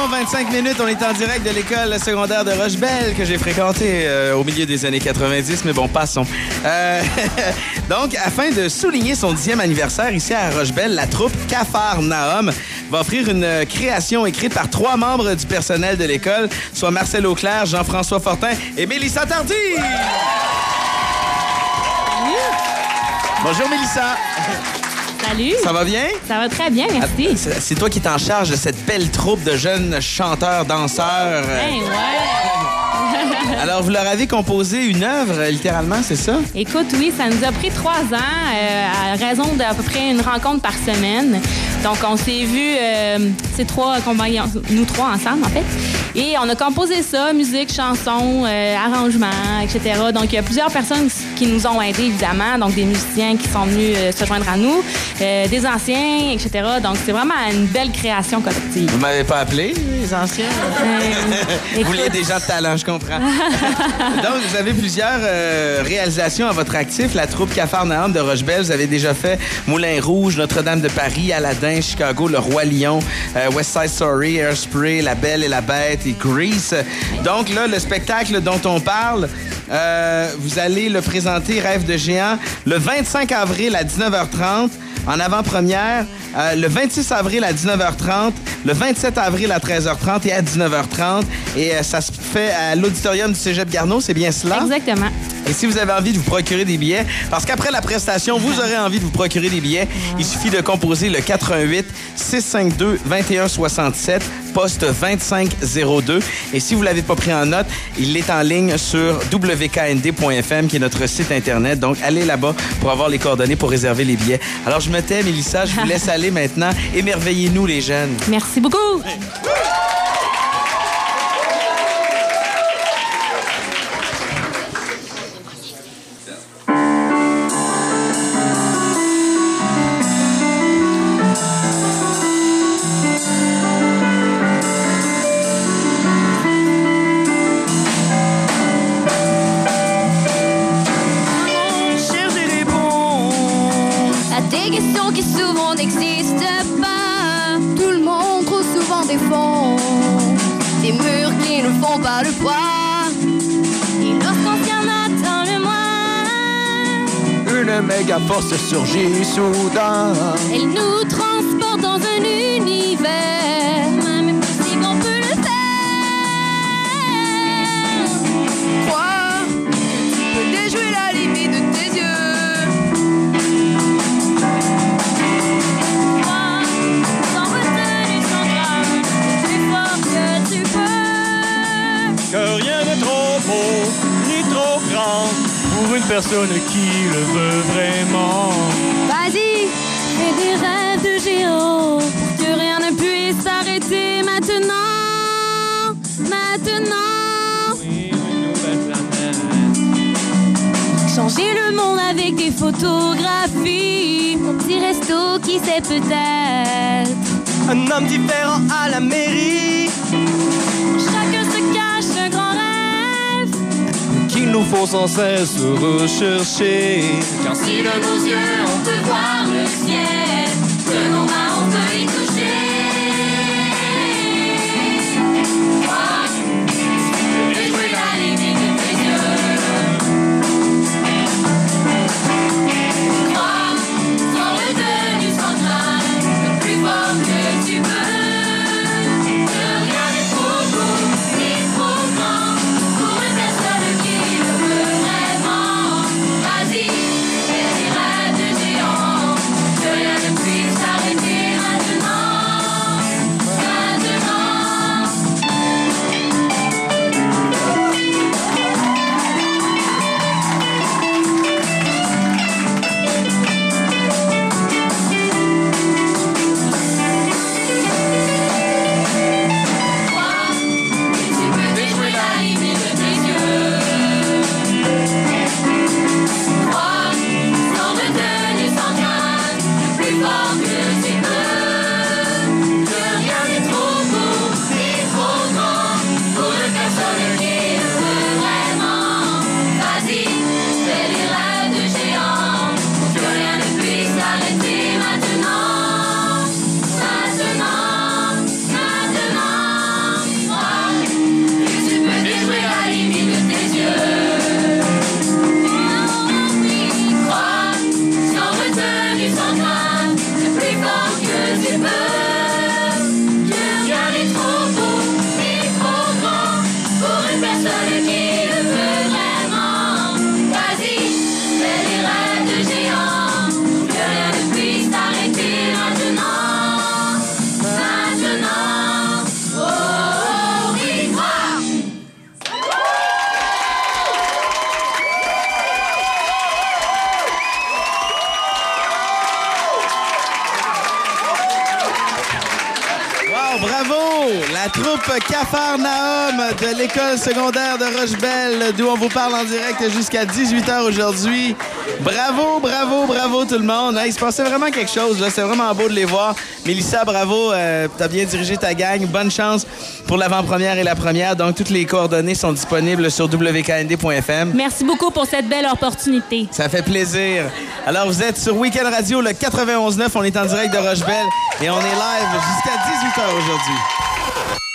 25 minutes, on est en direct de l'école secondaire de Rochebelle que j'ai fréquentée au milieu des années 90, mais bon, passons. Donc, afin de souligner son 10e anniversaire ici à Rochebelle, la troupe Capharnaüm va offrir une création écrite par 3 membres du personnel de l'école, soit Marcel Auclair, Jean-François Fortin et Mélissa Tardy. Bonjour Mélissa. Salut. Ça va bien? Ça va très bien, merci. C'est toi qui es en charge de cette belle troupe de jeunes chanteurs, danseurs. Ben ouais. Alors, vous leur avez composé une œuvre, littéralement, c'est ça? Écoute, oui, ça nous a pris 3 ans, à raison d'à peu près une rencontre par semaine. Donc, on s'est vus, nous 3 ensemble, en fait. Et on a composé ça, musique, chansons, arrangements, etc. Donc, il y a plusieurs personnes qui nous ont aidés, évidemment. Donc, des musiciens qui sont venus se joindre à nous, des anciens, etc. Donc, c'est vraiment une belle création collective. Vous m'avez pas appelé, les anciens? Vous vouliez des gens de talent, je comprends. Donc, vous avez plusieurs réalisations à votre actif. La troupe Capharnaüm de Rochebelle, vous avez déjà fait Moulin Rouge, Notre-Dame de Paris, Aladdin, Chicago, Le Roi Lion, West Side Story, Hairspray, La Belle et la Bête et Grease. Donc là, le spectacle dont on parle, vous allez le présenter, Rêve de géant, le 25 avril à 19h30, en avant-première, le 26 avril à 19h30, le 27 avril à 13h30 et à 19h30. Et ça se fait à l'auditorium du Cégep Garneau, c'est bien cela? Exactement. Et si vous avez envie de vous procurer des billets, parce qu'après la prestation, vous aurez envie de vous procurer des billets, il suffit de composer le 88 652 2167, poste 2502. Et si vous ne l'avez pas pris en note, il est en ligne sur wknd.fm, qui est notre site Internet. Donc, allez là-bas pour avoir les coordonnées pour réserver les billets. Alors, je me tais, Mélissa, je vous laisse aller maintenant. Émerveillez-nous, les jeunes. Merci beaucoup. Des questions qui souvent n'existent pas. Tout le monde trop souvent défend des murs qui ne font pas le poids. Et lorsqu'on s'y en attend le moins, une méga force surgit soudain. elle nous transporte dans un univers. Même impossible, on peut le faire. Crois que tu peux déjouer la limite de tes yeux. Que rien n'est trop beau, ni trop grand pour une personne qui le veut vraiment. Vas-y, fais des rêves de géant pour que rien ne puisse s'arrêter maintenant. Maintenant. Oui, une nouvelle planète. Changer le monde avec des photographies. Mon petit resto, qui sait peut-être. Un homme différent à la mairie. Chacun se cache un grand rêve Qu'il nous faut sans cesse rechercher. Car si de nos yeux on peut voir le ciel, de nos mains on peut y toucher. Crois, tu peux déjouer la limite de tes yeux. Crois, sans retenue, sans crainte, le plus fort que tu peux. Que rien n'est trop beau, ni trop grand pour une personne qui le veut vraiment. Vas-y, fais des rêves de géant. bravo! La troupe Capharnaüm de l'école secondaire de Rochebelle, d'où on vous parle en direct jusqu'à 18h aujourd'hui. Bravo, bravo, bravo tout le monde. Hey, il se passait vraiment quelque chose, là. C'est vraiment beau de les voir. Mélissa, bravo. T'as bien dirigé ta gang. Bonne chance pour l'avant-première et la première. Donc, toutes les coordonnées sont disponibles sur wknd.fm. Merci beaucoup pour cette belle opportunité. Ça fait plaisir. Alors, vous êtes sur Week-end Radio, le 91.9. On est en direct de Rochebelle et on est live jusqu'à 18h aujourd'hui.